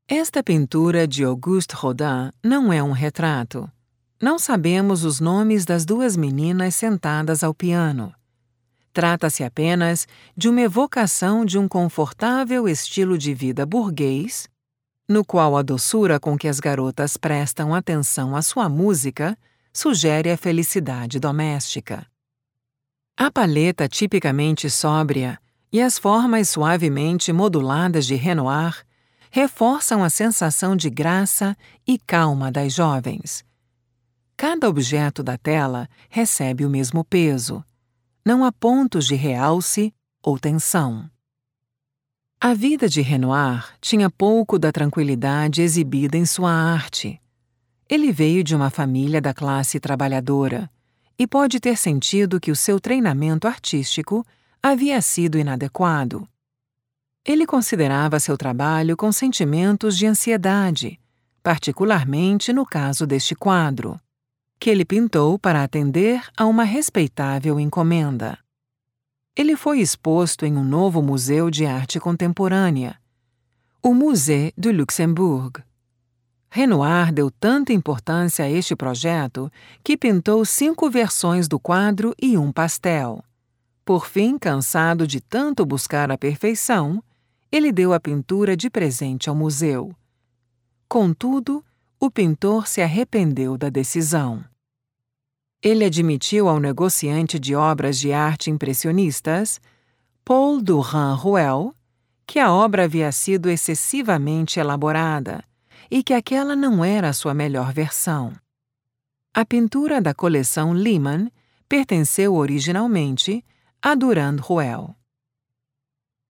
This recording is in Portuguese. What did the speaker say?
Esta pintura de Auguste Rodin não é um retrato. Não sabemos os nomes das duas meninas sentadas ao piano. Trata-se apenas de uma evocação de um confortável estilo de vida burguês, no qual a doçura com que as garotas prestam atenção à sua música sugere a felicidade doméstica. A paleta tipicamente sóbria e as formas suavemente moduladas de Renoir reforçam a sensação de graça e calma das jovens. Cada objeto da tela recebe o mesmo peso. Não há pontos de realce ou tensão. A vida de Renoir tinha pouco da tranquilidade exibida em sua arte. Ele veio de uma família da classe trabalhadora e pode ter sentido que o seu treinamento artístico havia sido inadequado. Ele considerava seu trabalho com sentimentos de ansiedade, particularmente no caso deste quadro, que ele pintou para atender a uma respeitável encomenda. Ele foi exposto em um novo museu de arte contemporânea, o Musée du Luxembourg. Renoir deu tanta importância a este projeto que pintou 5 versões do quadro e um pastel. Por fim, cansado de tanto buscar a perfeição, ele deu a pintura de presente ao museu. Contudo, o pintor se arrependeu da decisão. Ele admitiu ao negociante de obras de arte impressionistas, Paul Durand-Ruel, que a obra havia sido excessivamente elaborada e que aquela não era a sua melhor versão. A pintura da coleção Lehmann pertenceu originalmente a Durand-Ruel.